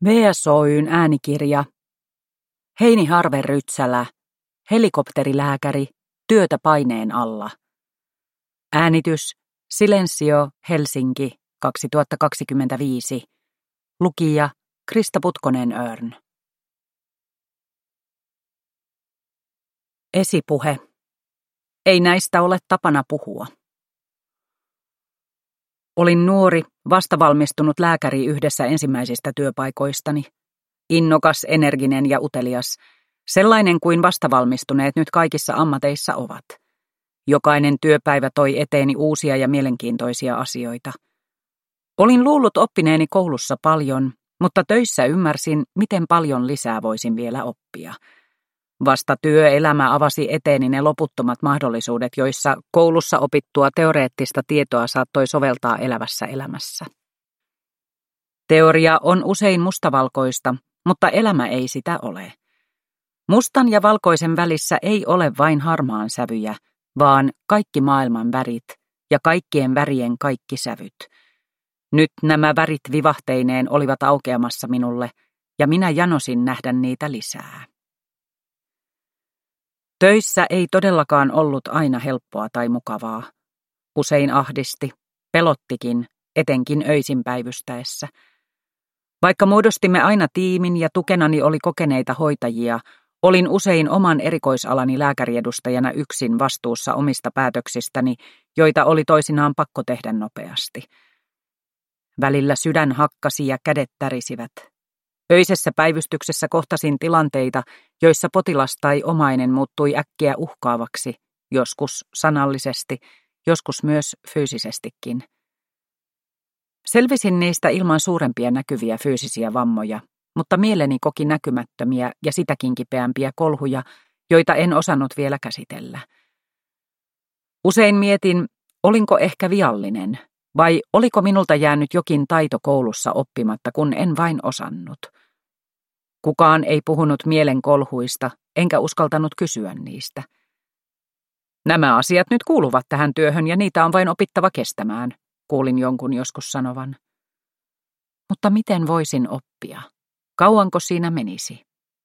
VSOY:n äänikirja. Heini Harve-Rytsälä, helikopterilääkäri, työtä paineen alla. Äänitys Silensio, Helsinki, 2025. Lukija Krista Putkonen-Örn. Esipuhe. Ei näistä ole tapana puhua. Olin nuori, vastavalmistunut lääkäri yhdessä ensimmäisistä työpaikoistani. Innokas, energinen ja utelias, sellainen kuin vastavalmistuneet nyt kaikissa ammateissa ovat. Jokainen työpäivä toi eteeni uusia ja mielenkiintoisia asioita. Olin luullut oppineeni koulussa paljon, mutta töissä ymmärsin, miten paljon lisää voisin vielä oppia. Vasta työelämä avasi eteeni ne loputtomat mahdollisuudet, joissa koulussa opittua teoreettista tietoa saattoi soveltaa elävässä elämässä. Teoria on usein mustavalkoista, mutta elämä ei sitä ole. Mustan ja valkoisen välissä ei ole vain harmaan sävyjä, vaan kaikki maailman värit ja kaikkien värien kaikki sävyt. Nyt nämä värit vivahteineen olivat aukeamassa minulle, ja minä janosin nähdä niitä lisää. Töissä ei todellakaan ollut aina helppoa tai mukavaa. Usein ahdisti, pelottikin, etenkin öisin päivystäessä. Vaikka muodostimme aina tiimin ja tukenani oli kokeneita hoitajia, olin usein oman erikoisalani lääkäriedustajana yksin vastuussa omista päätöksistäni, joita oli toisinaan pakko tehdä nopeasti. Välillä sydän hakkasi ja kädet tärisivät. Öisessä päivystyksessä kohtasin tilanteita, joissa potilas tai omainen muuttui äkkiä uhkaavaksi, joskus sanallisesti, joskus myös fyysisestikin. Selvisin niistä ilman suurempia näkyviä fyysisiä vammoja, mutta mieleni koki näkymättömiä ja sitäkin kipeämpiä kolhuja, joita en osannut vielä käsitellä. Usein mietin, olinko ehkä viallinen, vai oliko minulta jäänyt jokin taito koulussa oppimatta, kun en vain osannut. Kukaan ei puhunut mielen kolhuista, enkä uskaltanut kysyä niistä. Nämä asiat nyt kuuluvat tähän työhön ja niitä on vain opittava kestämään, kuulin jonkun joskus sanovan. Mutta miten voisin oppia? Kauanko siinä menisi?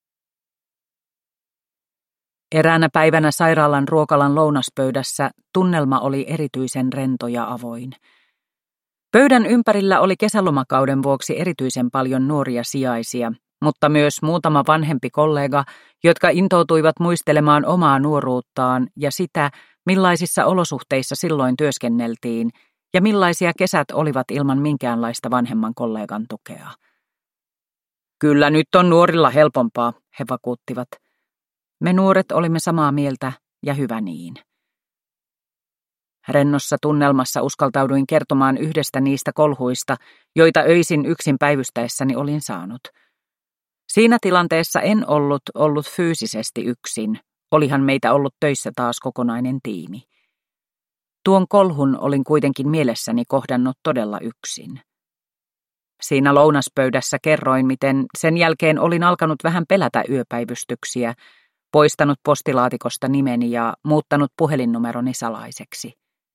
Eräänä päivänä sairaalan ruokalan lounaspöydässä tunnelma oli erityisen rento ja avoin. Pöydän ympärillä oli kesälomakauden vuoksi erityisen paljon nuoria sijaisia, mutta myös muutama vanhempi kollega, jotka intoutuivat muistelemaan omaa nuoruuttaan ja sitä, millaisissa olosuhteissa silloin työskenneltiin ja millaisia kesät olivat ilman minkäänlaista vanhemman kollegan tukea. Kyllä nyt on nuorilla helpompaa, he vakuuttivat. Me nuoret olimme samaa mieltä ja hyvä niin. Rennossa tunnelmassa uskaltauduin kertomaan yhdestä niistä kolhuista, joita öisin yksin päivystäessäni olin saanut. Siinä tilanteessa en ollut fyysisesti yksin, olihan meitä ollut töissä taas kokonainen tiimi. Tuon kolhun olin kuitenkin mielessäni kohdannut todella yksin. Siinä lounaspöydässä kerroin, miten sen jälkeen olin alkanut vähän pelätä yöpäivystyksiä, poistanut postilaatikosta nimeni ja muuttanut puhelinnumeroni salaiseksi.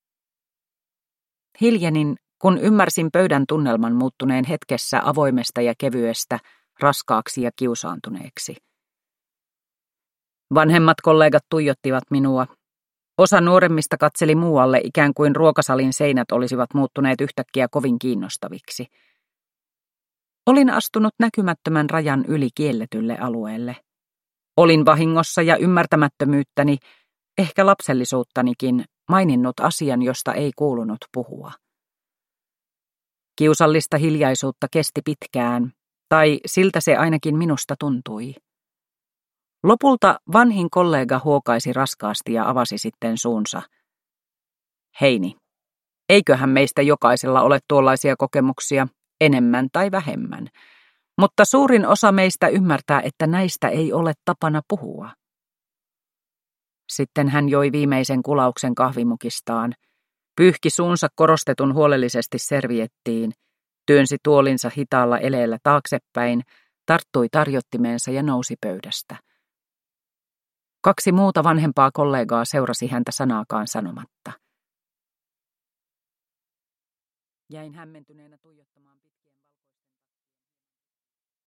Hiljenin, kun ymmärsin pöydän tunnelman muuttuneen hetkessä avoimesta ja kevyestä, raskaaksi ja kiusaantuneeksi. Vanhemmat kollegat tuijottivat minua. Osa nuoremmista katseli muualle, ikään kuin ruokasalin seinät olisivat muuttuneet yhtäkkiä kovin kiinnostaviksi. Olin astunut näkymättömän rajan yli kielletylle alueelle. Olin vahingossa ja ymmärtämättömyyttäni, ehkä lapsellisuuttanikin, maininnut asian, josta ei kuulunut puhua. Kiusallista hiljaisuutta kesti pitkään, tai siltä se ainakin minusta tuntui. Lopulta vanhin kollega huokaisi raskaasti ja avasi sitten suunsa. Heini, eiköhän meistä jokaisella ole tuollaisia kokemuksia, enemmän tai vähemmän, mutta suurin osa meistä ymmärtää, että näistä ei ole tapana puhua. Sitten hän joi viimeisen kulauksen kahvimukistaan, pyyhki suunsa korostetun huolellisesti serviettiin, työnsi tuolinsa hitaalla eleellä taaksepäin, tarttui tarjottimeensa ja nousi pöydästä. 2 muuta vanhempaa kollegaa seurasi häntä sanaakaan sanomatta. Jäin hämmentyneenä tuijottamaan.